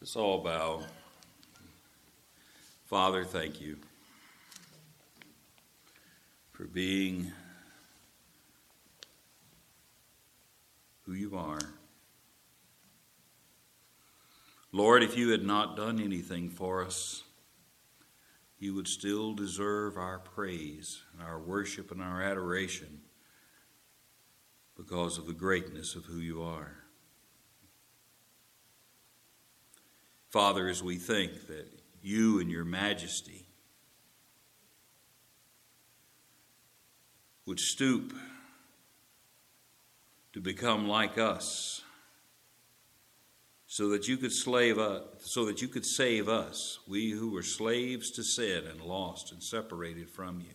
Let's all bow. Father, thank you for being who you are. Lord, if you had not done anything for us, you would still deserve our praise and our worship and our adoration because of the greatness of who you are. Father, as we think that you in your majesty would stoop to become like us so that you could save us, we who were slaves to sin and lost and separated from you.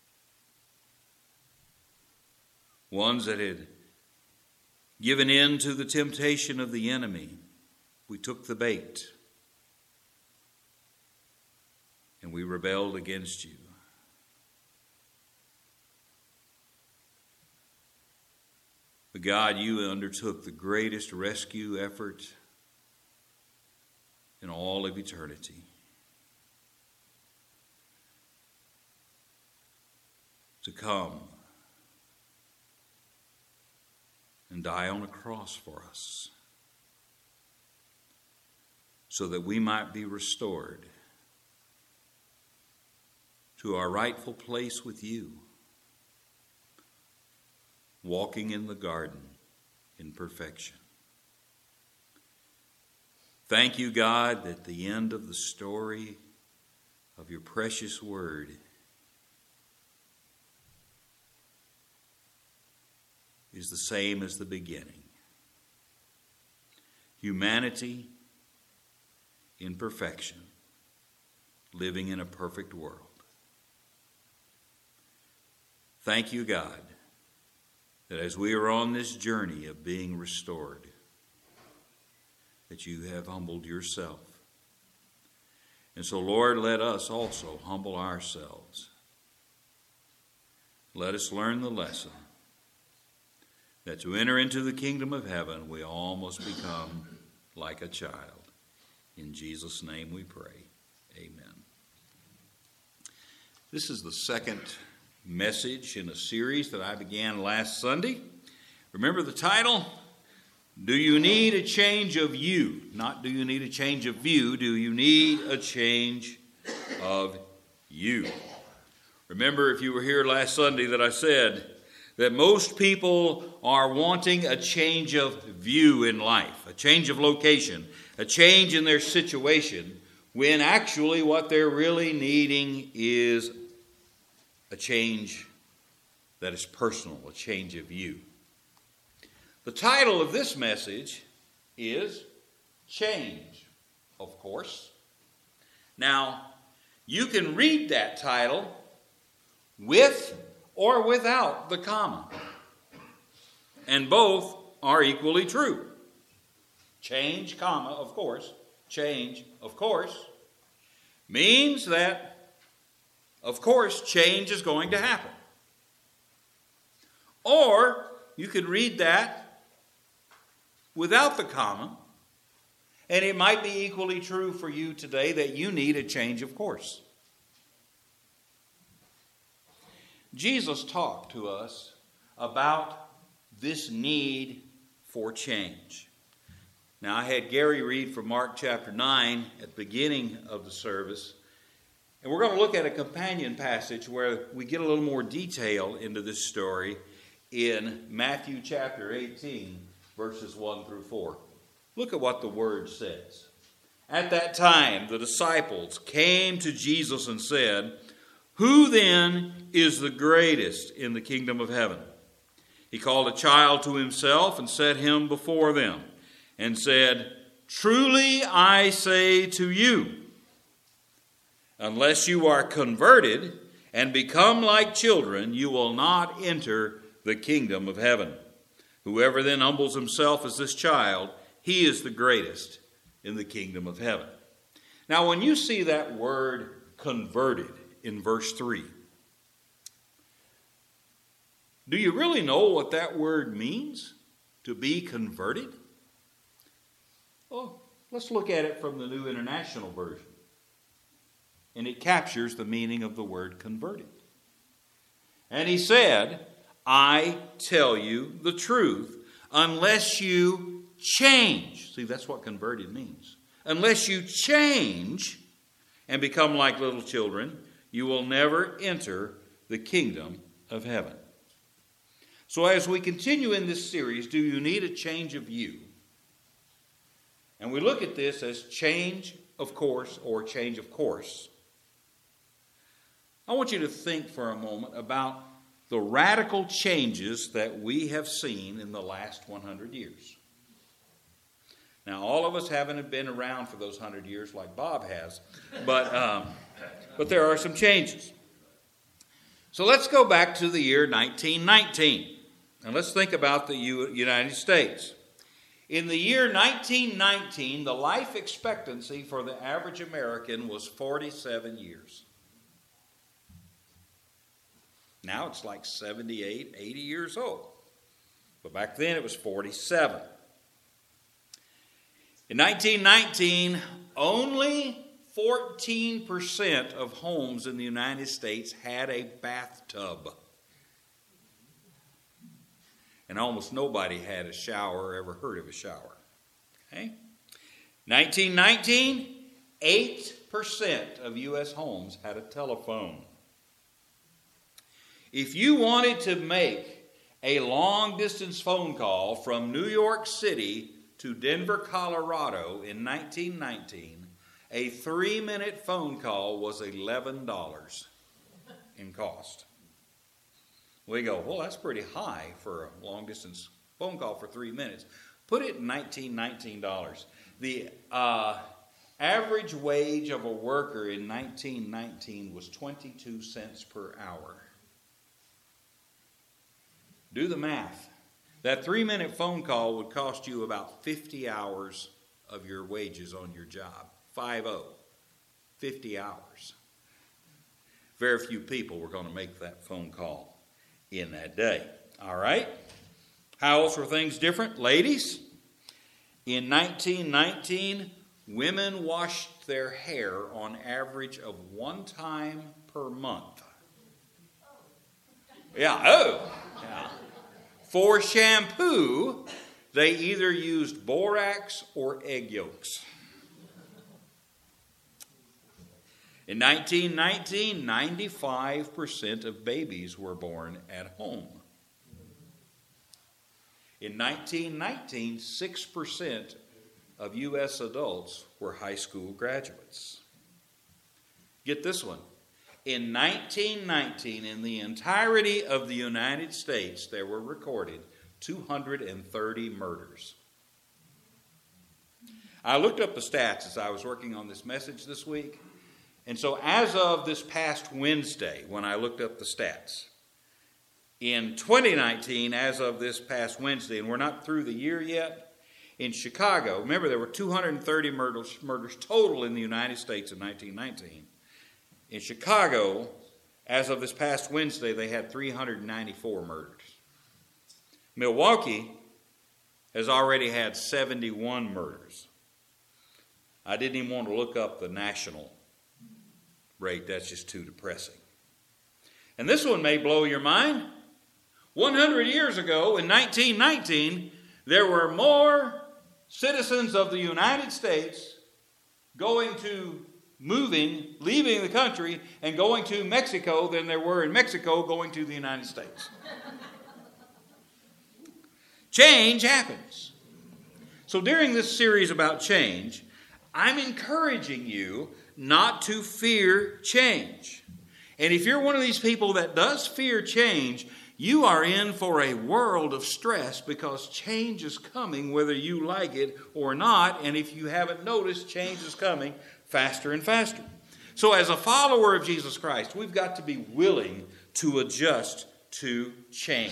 Ones that had given in to the temptation of the enemy, we took the bait. And we rebelled against you. But God, you undertook the greatest rescue effort in all of eternity. To come and die on a cross for us, so that we might be restored to our rightful place with you, walking in the garden in perfection. Thank you, God, that the end of the story of your precious word is the same as the beginning. Humanity in perfection, living in a perfect world. Thank you, God, that as we are on this journey of being restored, that you have humbled yourself. And so, Lord, let us also humble ourselves. Let us learn the lesson that to enter into the kingdom of heaven, we all must become like a child. In Jesus' name we pray. Amen. This is the second message in a series that I began last Sunday. Remember the title? Do you need a change of you? Not do you need a change of view. Do you need a change of you? Remember, if you were here last Sunday, that I said that most people are wanting a change of view in life, a change of location, a change in their situation, when actually what they're really needing is a change that is personal, a change of view. The title of this message is Change, of course. Now, you can read that title with or without the comma, and both are equally true. Change, comma, of course, change, of course, means that of course, change is going to happen. Or you could read that without the comma, and it might be equally true for you today that you need a change of course. Jesus talked to us about this need for change. Now, I had Gary read from Mark chapter 9 at the beginning of the service. And we're going to look at a companion passage where we get a little more detail into this story in Matthew chapter 18, verses 1 through 4. Look at what the word says. At that time, the disciples came to Jesus and said, "Who then is the greatest in the kingdom of heaven?" He called a child to himself and set him before them and said, "Truly I say to you, unless you are converted and become like children, you will not enter the kingdom of heaven. Whoever then humbles himself as this child, he is the greatest in the kingdom of heaven." Now, when you see that word converted in verse 3, do you really know what that word means, to be converted? Oh, Let's look at it from the New International Version. And it captures the meaning of the word converted. And he said, I tell you the truth, unless you change. See, that's what converted means. Unless you change and become like little children, you will never enter the kingdom of heaven. So as we continue in this series, do you need a change of view? And we look at this as change of course or change of course. I want you to think for a moment about the radical changes that we have seen in the last 100 years. Now, all of us haven't been around for those 100 years like Bob has, but there are some changes. So let's go back to the year 1919, and let's think about the United States. In the year 1919, the life expectancy for the average American was 47 years. Now it's like 78, 80 years old. But back then it was 47. In 1919, only 14% of homes in the United States had a bathtub. And almost nobody had a shower or ever heard of a shower. Okay? 1919, 8% of U.S. homes had a telephone. If you wanted to make a long-distance phone call from New York City to Denver, Colorado in 1919, a 3-minute phone call was $11 in cost. We go, well, that's pretty high for a long-distance phone call for 3 minutes. Put it in $19 The average wage of a worker in 1919 was 22 cents per hour. Do the math. That 3-minute phone call would cost you about 50 hours of your wages on your job. 50 hours. Very few people were going to make that phone call in that day. All right? How else were things different? Ladies, in 1919, women washed their hair on average of 1 time per month. Yeah. For shampoo, they either used borax or egg yolks. In 1919, 95% of babies were born at home. In 1919, 6% of U.S. adults were high school graduates. Get this one. In 1919, in the entirety of the United States, there were recorded 230 murders. I looked up the stats as I was working on this message this week. And so as of this past Wednesday, when I looked up the stats, in 2019, as of this past Wednesday, and we're not through the year yet, in Chicago, remember there were 230 murders total in the United States in 1919. In Chicago, as of this past Wednesday, they had 394 murders. Milwaukee has already had 71 murders. I didn't even want to look up the national rate. That's just too depressing. And this one may blow your mind. 100 years ago, in 1919, there were more citizens of the United States leaving the country and going to Mexico than there were in Mexico going to the United States. Change happens. So during this series about change, I'm encouraging you not to fear change. And if you're one of these people that does fear change, you are in for a world of stress because change is coming whether you like it or not. And if you haven't noticed, change is coming faster and faster. So as a follower of Jesus Christ, we've got to be willing to adjust to change.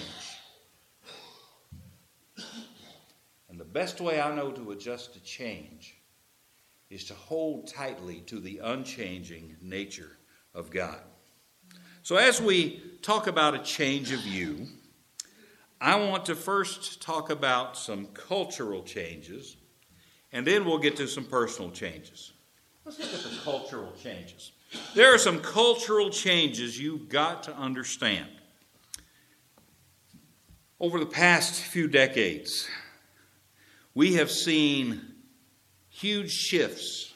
And the best way I know to adjust to change is to hold tightly to the unchanging nature of God. So as we talk about a change of view, I want to first talk about some cultural changes, and then we'll get to some personal changes. Let's look at the cultural changes. There are some cultural changes you've got to understand. Over the past few decades, we have seen huge shifts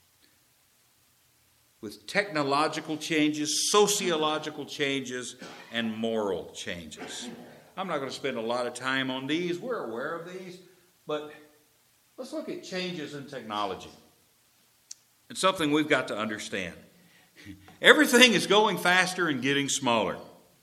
with technological changes, sociological changes, and moral changes. I'm not going to spend a lot of time on these. We're aware of these, but let's look at changes in technology. It's something we've got to understand. Everything is going faster and getting smaller.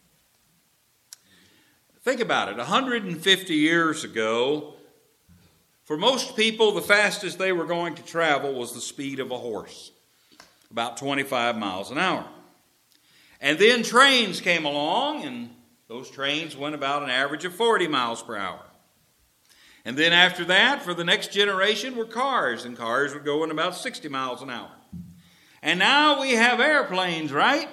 Think about it. 150 years ago, for most people, the fastest they were going to travel was the speed of a horse, about 25 miles an hour. And then trains came along, and those trains went about an average of 40 miles per hour. And then after that, for the next generation, were cars, and cars would go in about 60 miles an hour. And now we have airplanes, right?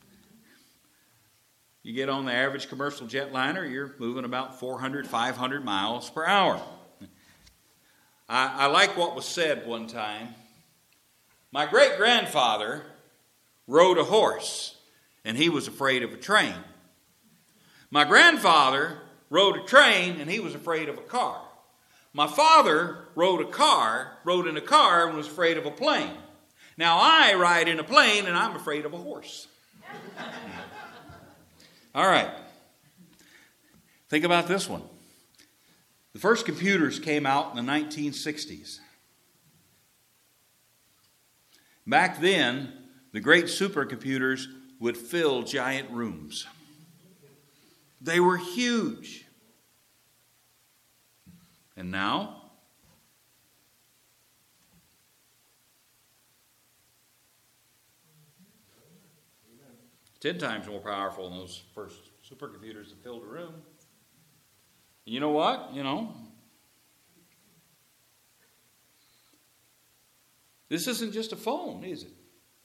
You get on the average commercial jetliner, you're moving about 400, 500 miles per hour. I like what was said one time. My great-grandfather rode a horse, and he was afraid of a train. My grandfather rode a train, and he was afraid of a car. My father rode in a car, and was afraid of a plane. Now I ride in a plane, and I'm afraid of a horse. All right. Think about this one. The first computers came out in the 1960s. Back then, the great supercomputers would fill giant rooms. They were huge. And now, ten times more powerful than those first supercomputers that filled a room. And you know what? This isn't just a phone, is it?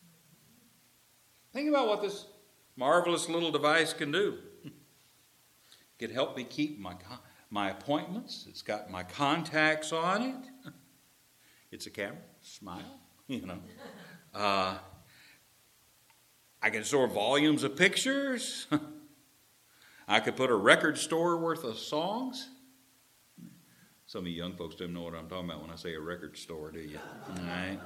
Think about what this marvelous little device can do. It can help me keep my appointments. It's got my contacts on it. It's a camera. Smile. I can store volumes of pictures. I could put a record store worth of songs. Some of you young folks don't know what I'm talking about when I say a record store, do you? All right.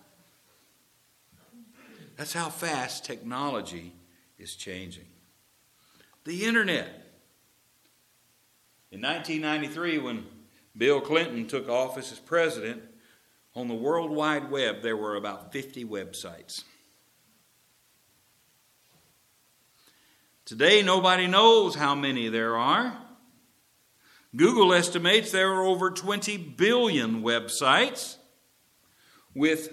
That's how fast technology is changing. The internet. In 1993, when Bill Clinton took office as president, on the World Wide Web there were about 50 websites. Today, nobody knows how many there are. Google estimates there are over 20 billion websites, with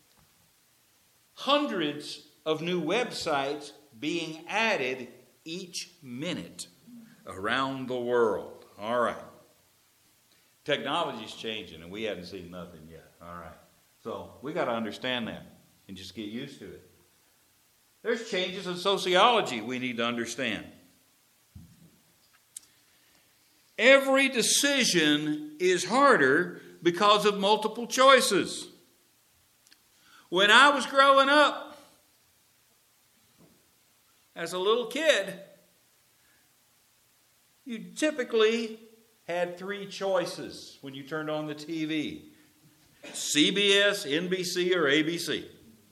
hundreds of new websites being added each minute around the world. All right. Technology's changing, and we haven't seen nothing yet. All right. So we got to understand that and just get used to it. There's changes in sociology we need to understand. Every decision is harder because of multiple choices. When I was growing up, as a little kid, you typically had 3 choices when you turned on the TV. CBS, NBC, or ABC.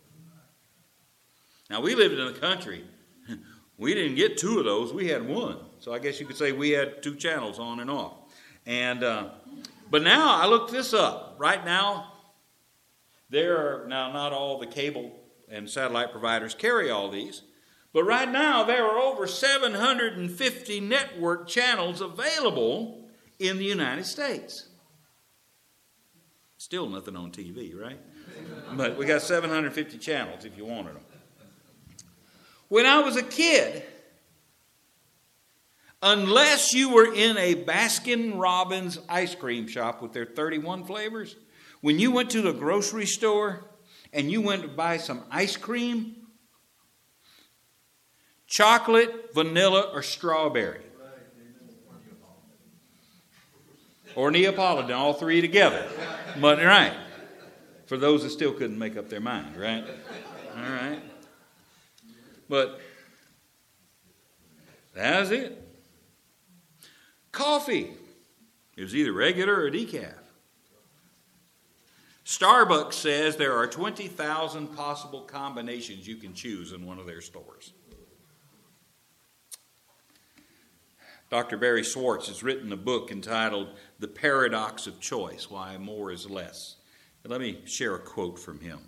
Now, we lived in the country. We didn't get 2 of those. We had 1. So I guess you could say we had 2 channels on and off. But now, I looked this up. Right now, not all the cable and satellite providers carry all these. But right now, there are over 750 network channels available in the United States. Still nothing on TV, right? But we got 750 channels if you wanted them. When I was a kid, unless you were in a Baskin-Robbins ice cream shop with their 31 flavors, when you went to the grocery store and you went to buy some ice cream, chocolate, vanilla, or strawberry. Or Neapolitan, all three together. But, right. For those that still couldn't make up their mind, right? All right. But that's it. Coffee. It was either regular or decaf. Starbucks says there are 20,000 possible combinations you can choose in one of their stores. Dr. Barry Schwartz has written a book entitled The Paradox of Choice, Why More is Less. And let me share a quote from him.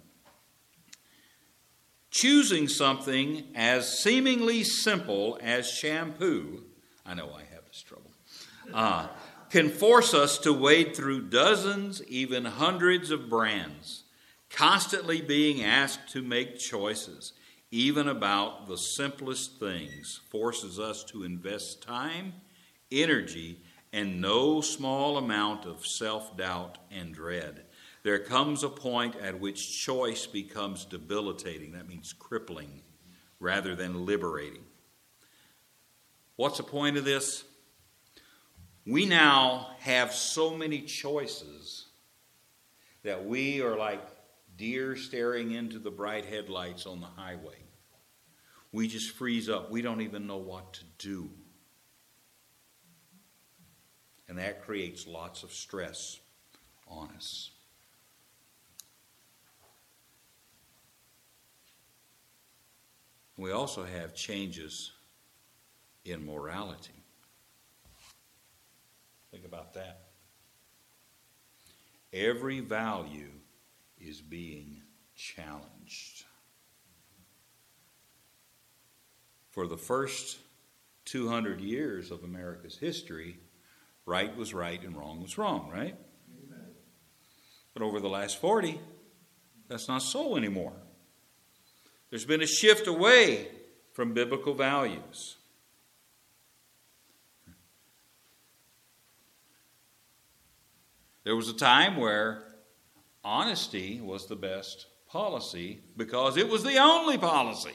Choosing something as seemingly simple as shampoo, I know I have this trouble, can force us to wade through dozens, even hundreds of brands, constantly being asked to make choices, even about the simplest things, forces us to invest time, energy, and no small amount of self-doubt and dread. There comes a point at which choice becomes debilitating. That means crippling rather than liberating. What's the point of this? We now have so many choices that we are like deer staring into the bright headlights on the highway. We just freeze up. We don't even know what to do. And that creates lots of stress on us. We also have changes in morality. Think about that. Every value is being challenged. For the first 200 years of America's history, right was right and wrong was wrong, right? Amen. But over the last 40, that's not so anymore. There's been a shift away from biblical values. There was a time where honesty was the best policy because it was the only policy.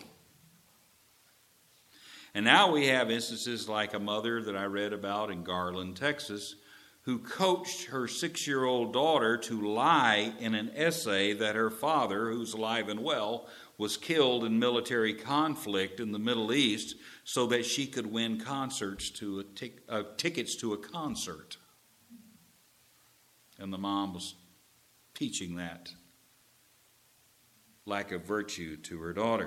And now we have instances like a mother that I read about in Garland, Texas, who coached her 6-year-old daughter to lie in an essay that her father, who's alive and well, was killed in military conflict in the Middle East so that she could win tickets to a concert. And the mom was teaching that lack of virtue to her daughter.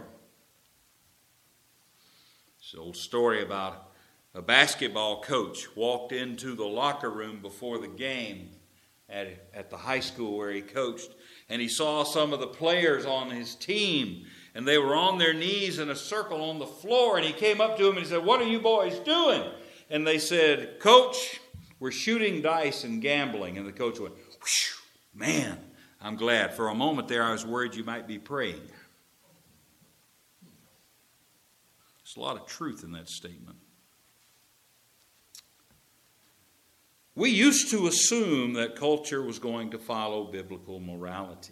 It's an old story about a basketball coach walked into the locker room before the game at the high school where he coached, and he saw some of the players on his team, and they were on their knees in a circle on the floor, and he came up to them and he said, "What are you boys doing?" And they said, "Coach, we're shooting dice and gambling." And the coach went, "Whew, man, I'm glad. For a moment there I was worried you might be praying." There's a lot of truth in that statement. We used to assume that culture was going to follow biblical morality.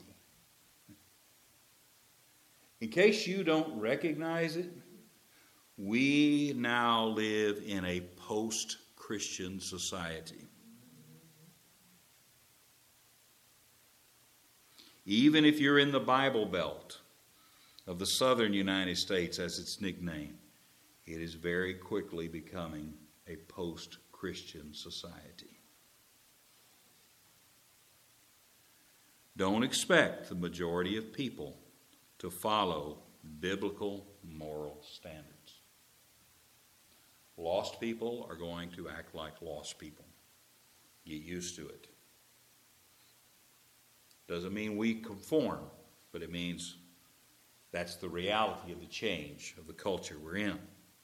In case you don't recognize it, we now live in a post-Christian society. Even if you're in the Bible Belt of the southern United States, as it's nicknamed, it is very quickly becoming a post-Christian society. Don't expect the majority of people to follow biblical moral standards. Lost people are going to act like lost people. Get used to it. Doesn't mean we conform, but it means that's the reality of the change of the culture we're in.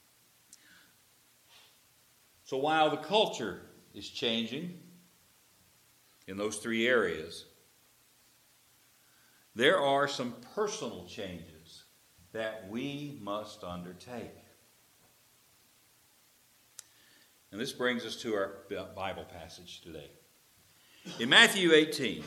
So while the culture is changing in those three areas, there are some personal changes that we must undertake. And this brings us to our Bible passage today. In Matthew 18,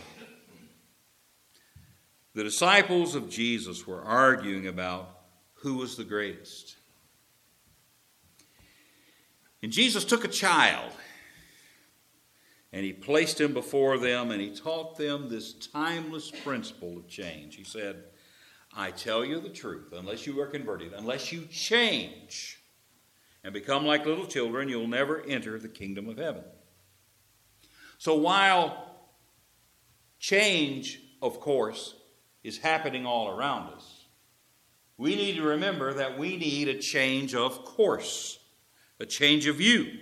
the disciples of Jesus were arguing about who was the greatest. And Jesus took a child And he placed him before them, and he taught them this timeless principle of change. He said, I tell you the truth, unless you are converted, unless you change and become like little children, you'll never enter the kingdom of heaven. So while change, of course, is happening all around us, we need to remember that we need a change of course, a change of view.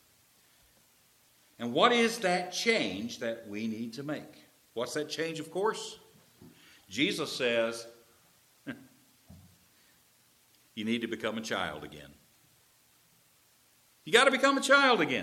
And what is that change that we need to make? What's that change of course? Jesus says, you need to become a child again. You got to become a child again.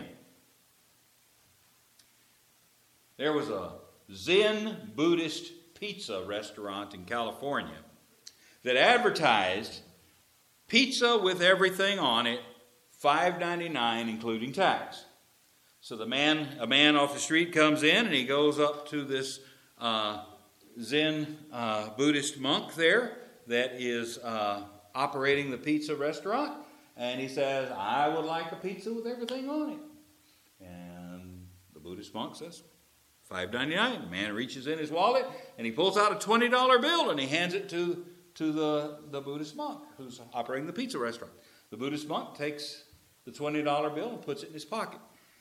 There was a Zen Buddhist pizza restaurant in California that advertised pizza with everything on it, $5.99 including tax. So a man off the street comes in and he goes up to this Zen Buddhist monk there that is operating the pizza restaurant, and he says, I would like a pizza with everything on it. And the Buddhist monk says, $5.99. The man reaches in his wallet and he pulls out a $20 bill and he hands it to the Buddhist monk who's operating the pizza restaurant. The Buddhist monk takes the $20 bill and puts it in his pocket.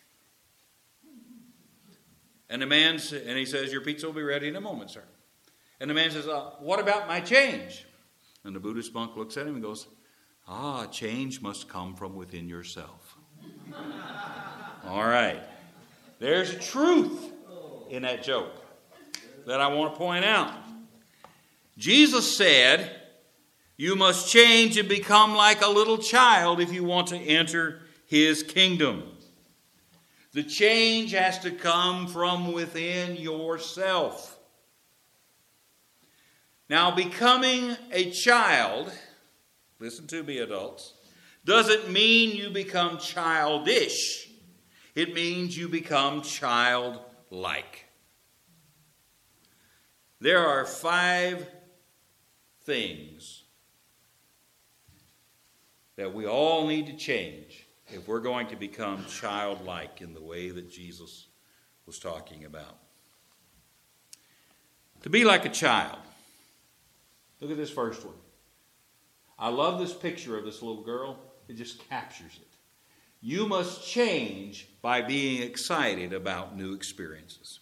And he says, your pizza will be ready in a moment, sir. And the man says, what about my change? And the Buddhist monk looks at him and goes, change must come from within yourself. All right. There's a truth in that joke that I want to point out. Jesus said, you must change and become like a little child if you want to enter his kingdom. The change has to come from within yourself. Now, becoming a child, listen to me, adults, doesn't mean you become childish. It means you become childlike. There are 5 things that we all need to change if we're going to become childlike in the way that Jesus was talking about. To be like a child. Look at this first one. I love this picture of this little girl. It just captures it. You must change by being excited about new experiences.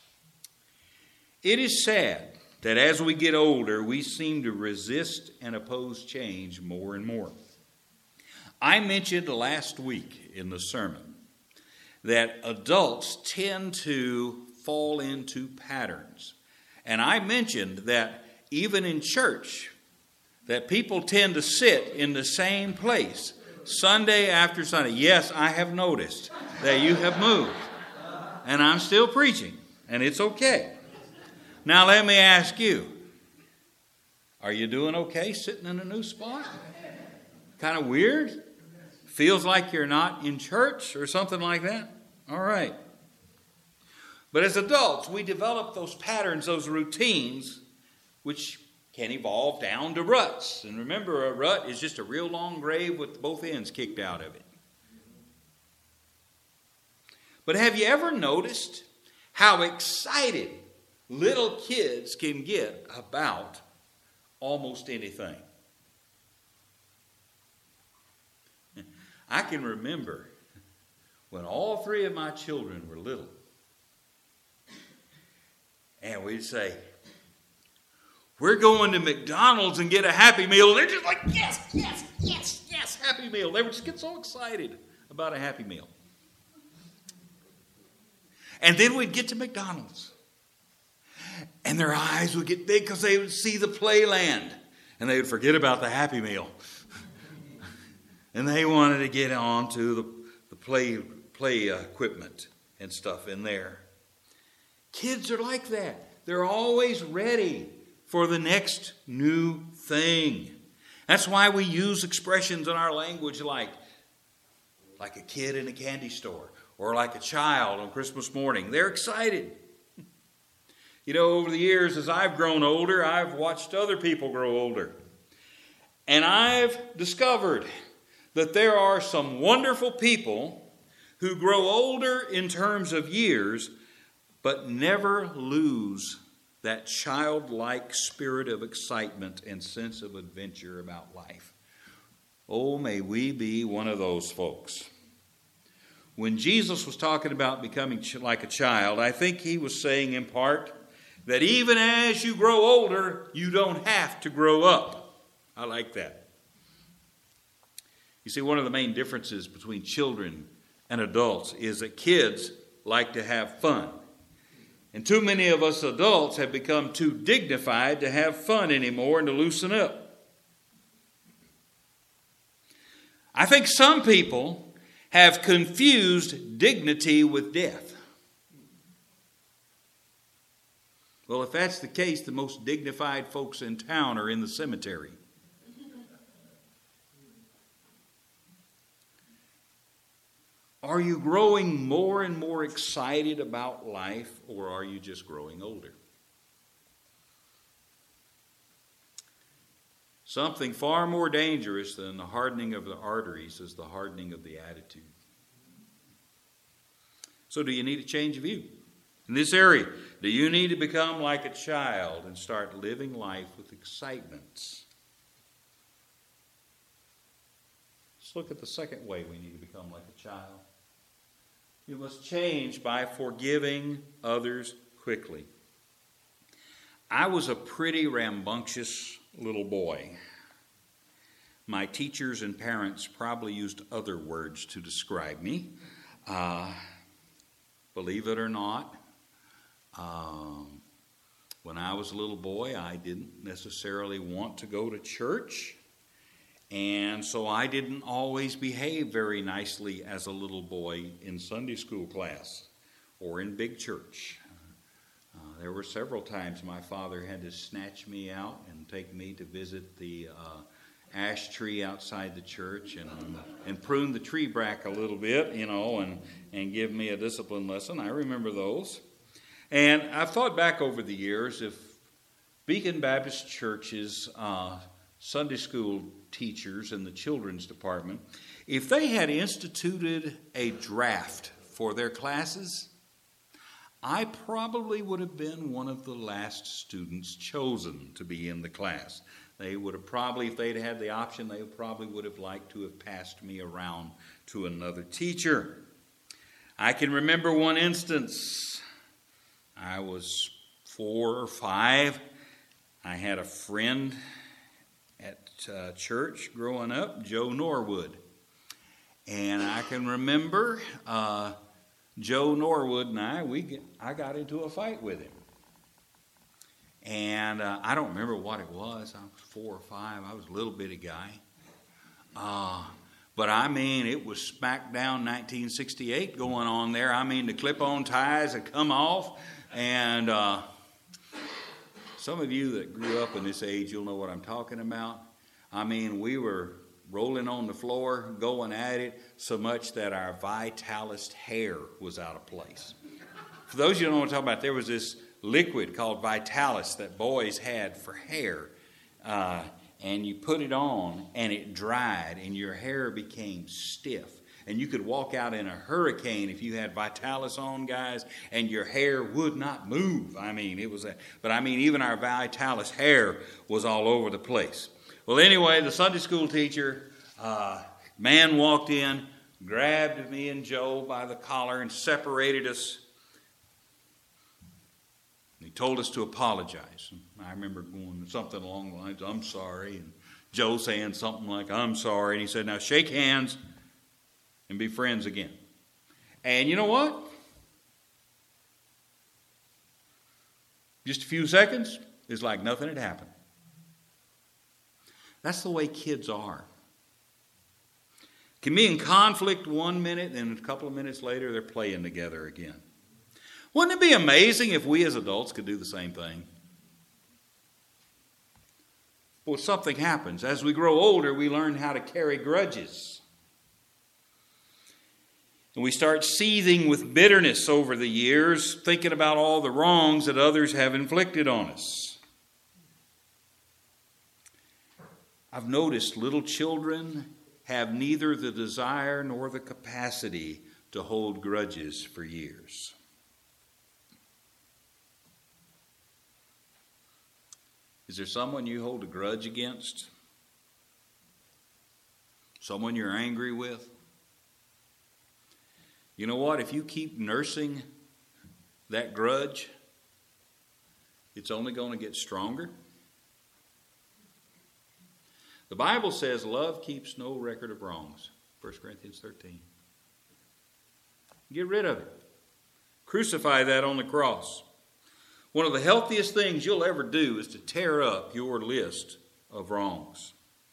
It is sad that as we get older, we seem to resist and oppose change more and more. I mentioned last week in the sermon that adults tend to fall into patterns. And I mentioned that even in church, that people tend to sit in the same place Sunday after Sunday. Yes, I have noticed that you have moved. And I'm still preaching. And it's okay. Now let me ask you, are you doing okay sitting in a new spot? Kind of weird? Feels like you're not in church or something like that? All right. But as adults, we develop those patterns, those routines, which can evolve down to ruts. And remember, a rut is just a real long grave with both ends kicked out of it. But have you ever noticed how excited little kids can get about almost anything? I can remember when all 3 of my children were little. And we'd say, we're going to McDonald's and get a Happy Meal. They're just like, yes, yes, yes, yes, Happy Meal. They would just get so excited about a Happy Meal. And then we'd get to McDonald's. And their eyes would get big because they would see the playland. And they would forget about the Happy Meal. And they wanted to get on to the play equipment and stuff in there. Kids are like that. They're always ready for the next new thing. That's why we use expressions in our language like a kid in a candy store or like a child on Christmas morning. They're excited. You know, over the years, as I've grown older, I've watched other people grow older. And I've discovered that there are some wonderful people who grow older in terms of years, but never lose that childlike spirit of excitement and sense of adventure about life. Oh, may we be one of those folks. When Jesus was talking about becoming like a child, I think he was saying in part that even as you grow older, you don't have to grow up. I like that. You see, one of the main differences between children and adults is that kids like to have fun. And too many of us adults have become too dignified to have fun anymore and to loosen up. I think some people have confused dignity with death. Well, if that's the case, the most dignified folks in town are in the cemetery. Are you growing more and more excited about life, or are you just growing older? Something far more dangerous than the hardening of the arteries is the hardening of the attitude. So do you need a change of view? In this area, do you need to become like a child and start living life with excitement? Let's look at the second way we need to become like a child. You must change by forgiving others quickly. I was a pretty rambunctious little boy. My teachers and parents probably used other words to describe me. Believe it or not, when I was a little boy, I didn't necessarily want to go to church. And so I didn't always behave very nicely as a little boy in Sunday school class or in big church. There were several times my father had to snatch me out and take me to visit the ash tree outside the church and prune the tree back a little bit, and give me a discipline lesson. I remember those. And I've thought back over the years, if Beacon Baptist Church's Sunday school teachers in the children's department, if they had instituted a draft for their classes, I probably would have been one of the last students chosen to be in the class. They would have probably, if they'd had the option, they probably would have liked to have passed me around to another teacher. I can remember one instance. I was 4 or 5. I had a friend at church growing up, Joe Norwood. And I can remember Joe Norwood and I got into a fight with him. And I don't remember what it was. I was 4 or 5. I was a little bitty guy. But I mean, it was smack down 1968 going on there. I mean, the clip-on ties had come off. And some of you that grew up in this age, you'll know what I'm talking about. I mean, we were rolling on the floor, going at it so much that our Vitalis hair was out of place. For those of you who don't know what I'm talking about, there was this liquid called Vitalis that boys had for hair. And you put it on, and it dried, and your hair became stiff. And you could walk out in a hurricane if you had Vitalis on, guys, and your hair would not move. I mean, it was even our Vitalis hair was all over the place. Well, anyway, the Sunday school teacher, man walked in, grabbed me and Joe by the collar and separated us. He told us to apologize. I remember going something along the lines, "I'm sorry," and Joe saying something like, "I'm sorry," and he said, "Now shake hands and be friends again." And you know what? Just a few seconds, it's like nothing had happened. That's the way kids are. Can be in conflict 1 minute, and a couple of minutes later, they're playing together again. Wouldn't it be amazing if we as adults could do the same thing? Well, something happens. As we grow older, we learn how to carry grudges. And we start seething with bitterness over the years, thinking about all the wrongs that others have inflicted on us. I've noticed little children have neither the desire nor the capacity to hold grudges for years. Is there someone you hold a grudge against? Someone you're angry with? You know what? If you keep nursing that grudge, it's only going to get stronger. The Bible says love keeps no record of wrongs. 1 Corinthians 13. Get rid of it. Crucify that on the cross. One of the healthiest things you'll ever do is to tear up your list of wrongs.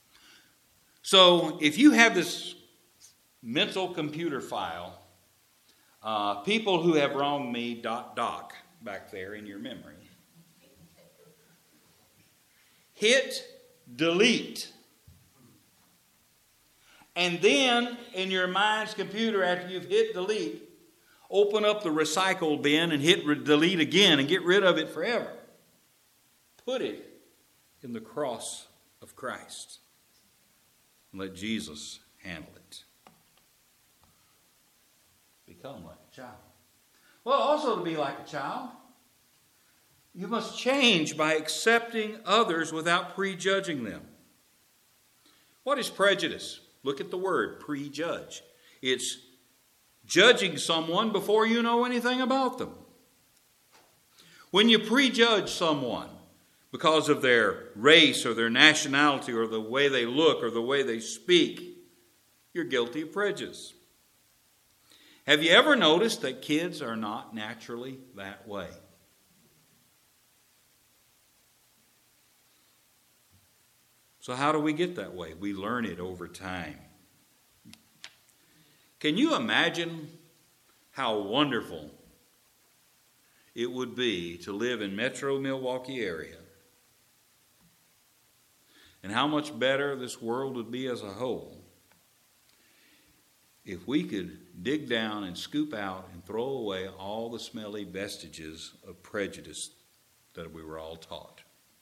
So if you have this mental computer file, people who have wronged me, ... back there in your memory. Hit delete. And then in your mind's computer, after you've hit delete, open up the recycle bin and hit delete again and get rid of it forever. Put it in the cross of Christ. And let Jesus handle it. Become like a child. Well, also to be like a child, you must change by accepting others without prejudging them. What is prejudice? Look at the word, prejudge. It's judging someone before you know anything about them. When you prejudge someone because of their race or their nationality or the way they look or the way they speak, you're guilty of prejudice. Have you ever noticed that kids are not naturally that way? So how do we get that way? We learn it over time. Can you imagine how wonderful it would be to live in Metro Milwaukee area? And how much better this world would be as a whole if we could dig down and scoop out and throw away all the smelly vestiges of prejudice that we were all taught.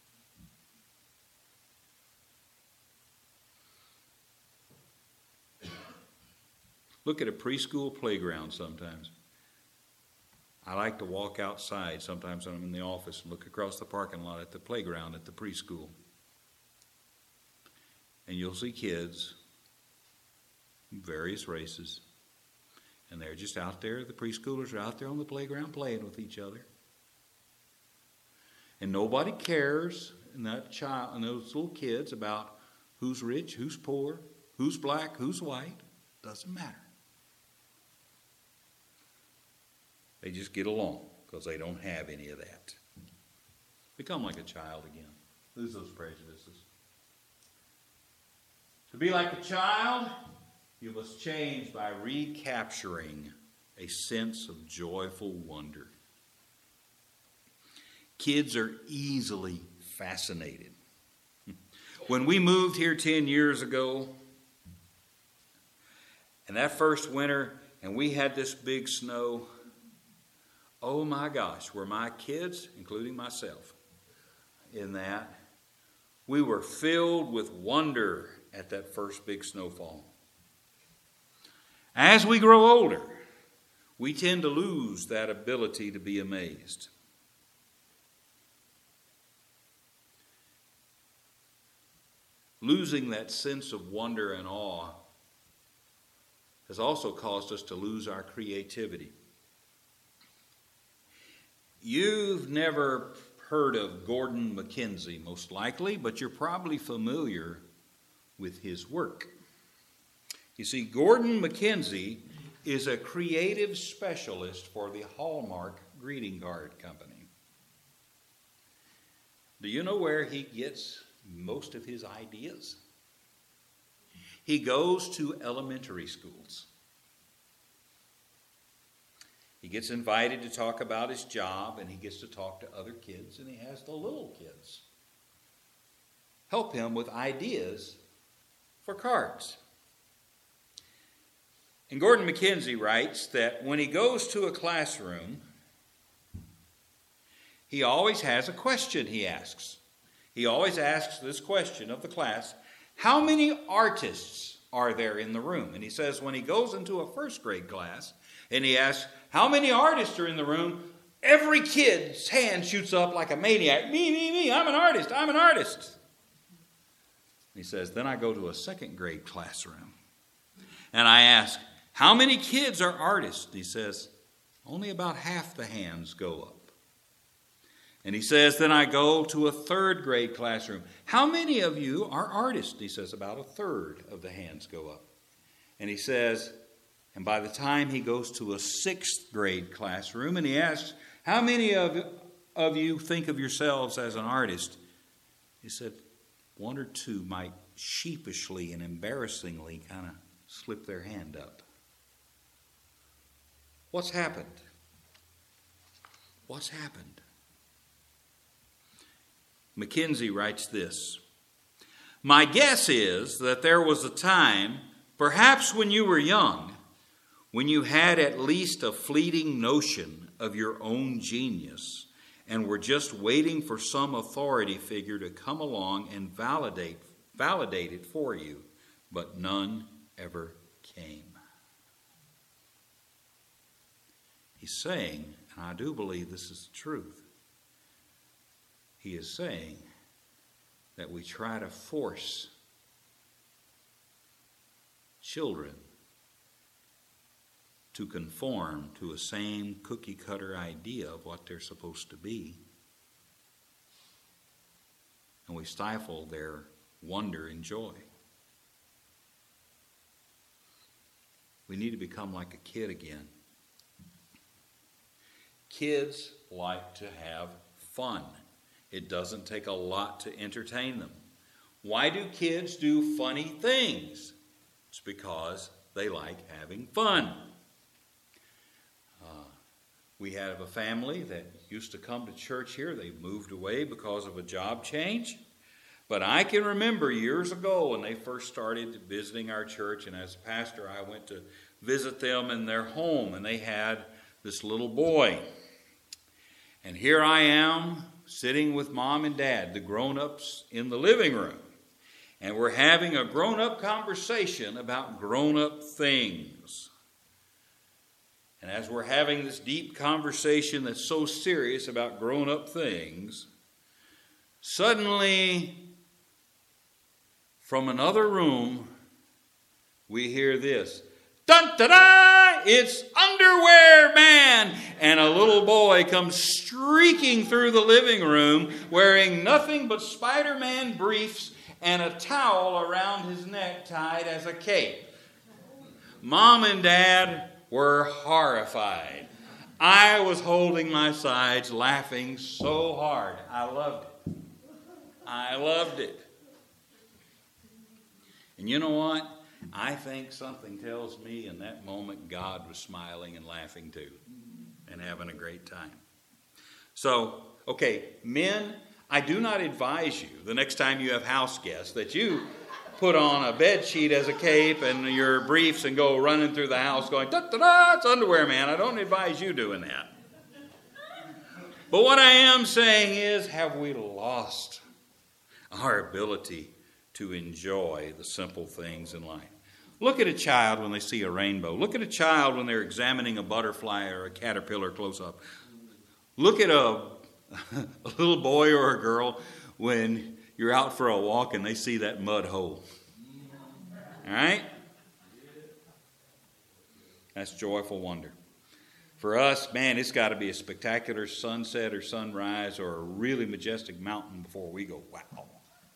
Look at a preschool playground sometimes. I like to walk outside sometimes when I'm in the office and look across the parking lot at the playground at the preschool. And you'll see kids, various races, and they're just out there, the preschoolers are out there on the playground playing with each other. And nobody cares in that child and those little kids about who's rich, who's poor, who's black, who's white. Doesn't matter. They just get along because they don't have any of that. Become like a child again. Lose those prejudices. To be like a child, you must change by recapturing a sense of joyful wonder. Kids are easily fascinated. When we moved here 10 years ago, and that first winter, and we had this big snow, oh my gosh, were my kids, including myself, in that, we were filled with wonder at that first big snowfall. As we grow older, we tend to lose that ability to be amazed. Losing that sense of wonder and awe has also caused us to lose our creativity. You've never heard of Gordon MacKenzie, most likely, but you're probably familiar with his work. You see, Gordon MacKenzie is a creative specialist for the Hallmark Greeting Card Company. Do you know where he gets most of his ideas? He goes to elementary schools. He gets invited to talk about his job, and he gets to talk to other kids, and he has the little kids help him with ideas for cards. And Gordon MacKenzie writes that when he goes to a classroom, he always has a question he asks. He always asks this question of the class: how many artists are there in the room? And he says when he goes into a first grade class, And he asks, how many artists are in the room? Every kid's hand shoots up like a maniac. Me, I'm an artist. He says, then I go to a second grade classroom. And I ask, how many kids are artists? He says, only about half the hands go up. And he says, then I go to a third grade classroom. How many of you are artists? He says, about a third of the hands go up. And he says, and by the time he goes to a sixth grade classroom and he asks, how many of you think of yourselves as an artist? He said, one or two might sheepishly and embarrassingly kind of slip their hand up. What's happened? What's happened? Mackenzie writes this. My guess is that there was a time, perhaps when you were young, when you had at least a fleeting notion of your own genius and were just waiting for some authority figure to come along and validate it for you, but none ever came. He's saying, and I do believe this is the truth, he is saying that we try to force children to conform to a same cookie-cutter idea of what they're supposed to be. And we stifle their wonder and joy. We need to become like a kid again. Kids like to have fun. It doesn't take a lot to entertain them. Why do kids do funny things? It's because they like having fun. We have a family that used to come to church here. They moved away because of a job change. But I can remember years ago when they first started visiting our church, and as a pastor I went to visit them in their home, and they had this little boy. And here I am sitting with mom and dad, the grown-ups, in the living room. And we're having a grown-up conversation about grown-up things. And as we're having this deep conversation that's so serious about grown-up things, suddenly, from another room, we hear this. Dun-da-da! It's Underwear Man! And a little boy comes streaking through the living room wearing nothing but Spider-Man briefs and a towel around his neck tied as a cape. Mom and Dad were horrified. I was holding my sides, laughing so hard. I loved it. And you know what? I think something tells me in that moment God was smiling and laughing too and having a great time. So, okay, men, I do not advise you the next time you have house guests that you put on a bed sheet as a cape and your briefs and go running through the house going, da-da-da, it's Underwear Man. I don't advise you doing that. But what I am saying is, have we lost our ability to enjoy the simple things in life? Look at a child when they see a rainbow. Look at a child when they're examining a butterfly or a caterpillar close up. Look at a little boy or a girl when you're out for a walk and they see that mud hole. All right? That's joyful wonder. For us, man, it's got to be a spectacular sunset or sunrise or a really majestic mountain before we go, wow.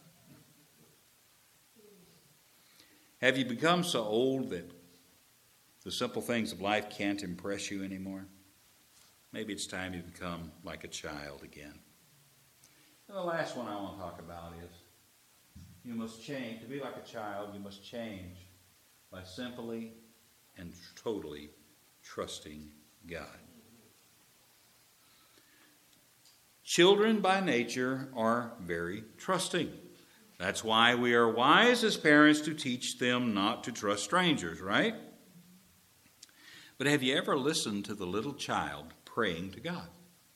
Have you become so old that the simple things of life can't impress you anymore? Maybe it's time you become like a child again. And the last one I want to talk about is you must change. To be like a child, you must change by simply and totally trusting God. Children by nature are very trusting. That's why we are wise as parents to teach them not to trust strangers, right? But have you ever listened to the little child praying to God?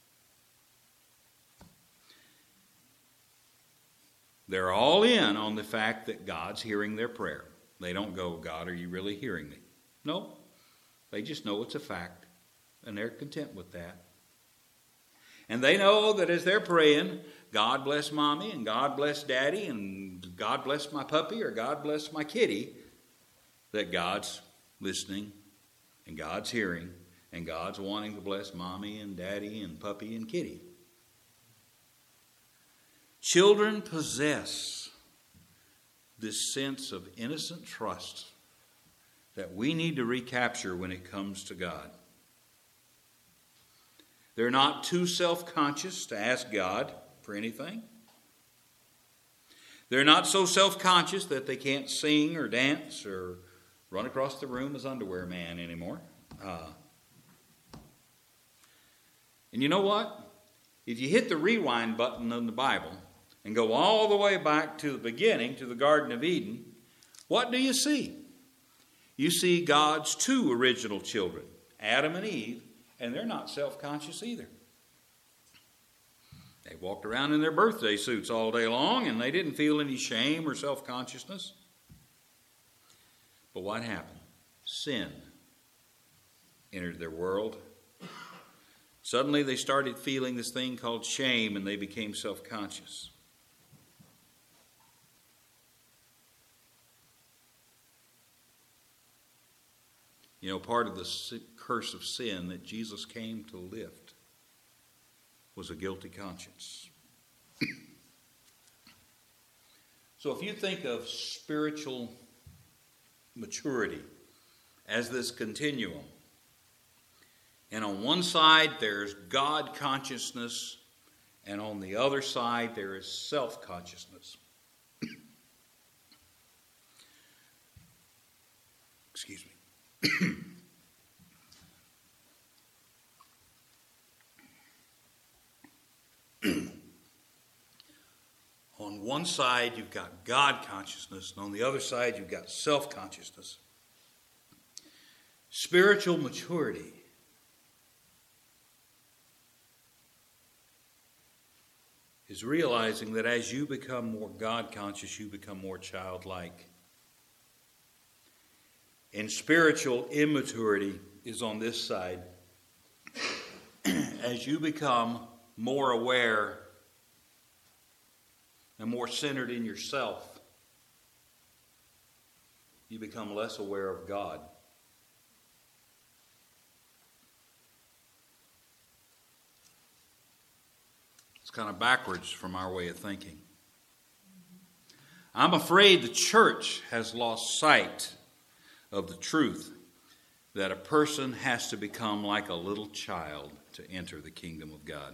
They're all in on the fact that God's hearing their prayer. They don't go, God, are you really hearing me? No. They just know it's a fact, and they're content with that. And they know that as they're praying, God bless Mommy, and God bless Daddy, and God bless my puppy, or God bless my kitty, that God's listening, and God's hearing, and God's wanting to bless Mommy and Daddy and puppy and kitty. Children possess this sense of innocent trust that we need to recapture when it comes to God. They're not too self-conscious to ask God for anything. They're not so self-conscious that they can't sing or dance or run across the room as Underwear Man anymore. And you know what? If you hit the rewind button on the Bible and go all the way back to the beginning, to the Garden of Eden, what do you see? You see God's two original children, Adam and Eve, and they're not self-conscious either. They walked around in their birthday suits all day long, and they didn't feel any shame or self-consciousness. But what happened? Sin entered their world. Suddenly they started feeling this thing called shame, and they became self-conscious. You know, part of the curse of sin that Jesus came to lift was a guilty conscience. So if you think of spiritual maturity as this continuum, and on one side there's God consciousness, and on the other side there is self-consciousness. Excuse me. On one side you've got God consciousness, and on the other side you've got self-consciousness. Spiritual maturity is realizing that as you become more God conscious, you become more childlike. And spiritual immaturity is on this side. As you become more aware and more centered in yourself, you become less aware of God. It's kind of backwards from our way of thinking. I'm afraid the church has lost sight of the truth that a person has to become like a little child to enter the kingdom of God.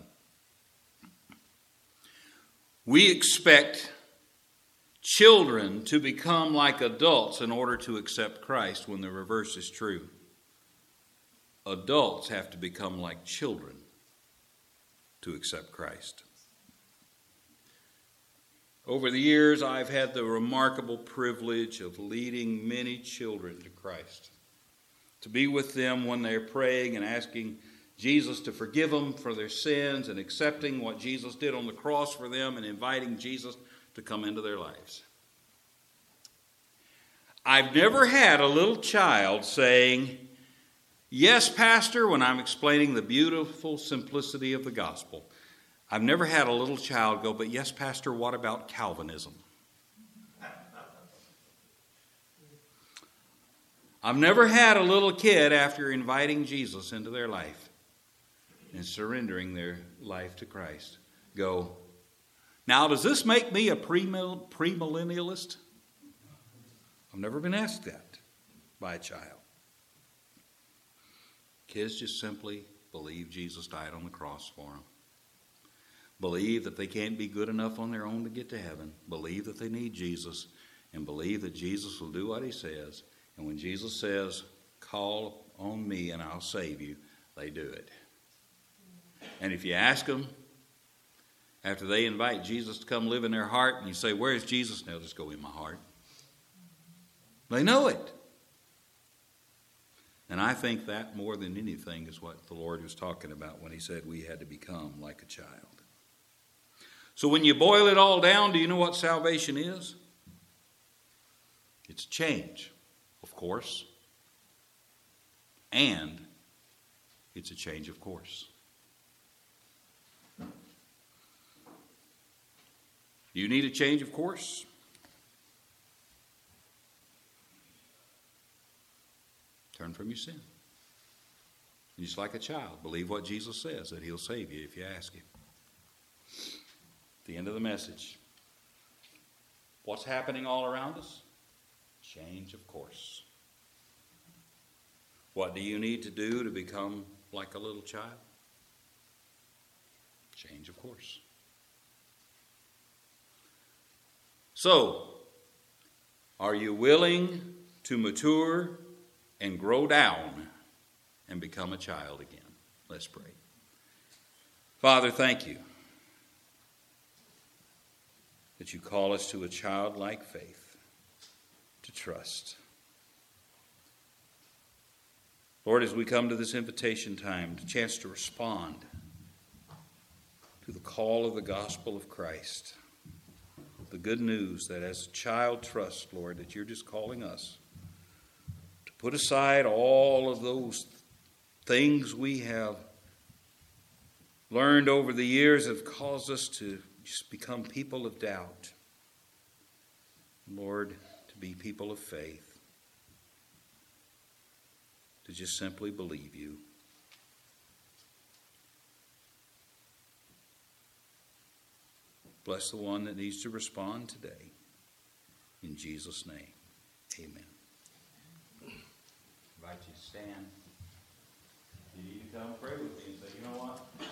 We expect children to become like adults in order to accept Christ, when the reverse is true. Adults have to become like children to accept Christ. Over the years, I've had the remarkable privilege of leading many children to Christ. To be with them when they're praying and asking Jesus to forgive them for their sins, and accepting what Jesus did on the cross for them, and inviting Jesus to come into their lives. I've never had a little child saying, "Yes, Pastor," when I'm explaining the beautiful simplicity of the gospel. I've never had a little child go, "But yes, Pastor, what about Calvinism?" I've never had a little kid, after inviting Jesus into their life and surrendering their life to Christ, go, "Now, does this make me a premillennialist?" I've never been asked that by a child. Kids just simply believe Jesus died on the cross for them. Believe that they can't be good enough on their own to get to heaven. Believe that they need Jesus, and believe that Jesus will do what he says. And when Jesus says, "Call on me and I'll save you," they do it. And if you ask them, after they invite Jesus to come live in their heart, and you say, "Where's Jesus?" They'll just go, "In my heart." They know it. And I think that more than anything is what the Lord was talking about when he said we had to become like a child. So when you boil it all down, do you know what salvation is? It's change, of course. and it's a change of course. You need a change of course? Turn from your sin. Just like a child, believe what Jesus says, that he'll save you if you ask him. The end of the message. What's happening all around us? Change of course. What do you need to do to become like a little child? Change of course. So, are you willing to mature and grow down and become a child again? Let's pray. Father, thank you that you call us to a childlike faith, to trust. Lord, as we come to this invitation time, the chance to respond to the call of the gospel of Christ, the good news that as a child trust, Lord, that you're just calling us to put aside all of those things we have learned over the years have caused us to just become people of doubt. Lord, to be people of faith, to just simply believe you. Bless the one that needs to respond today. In Jesus' name, amen. I invite you to stand. You need to come pray with me and say, you know what?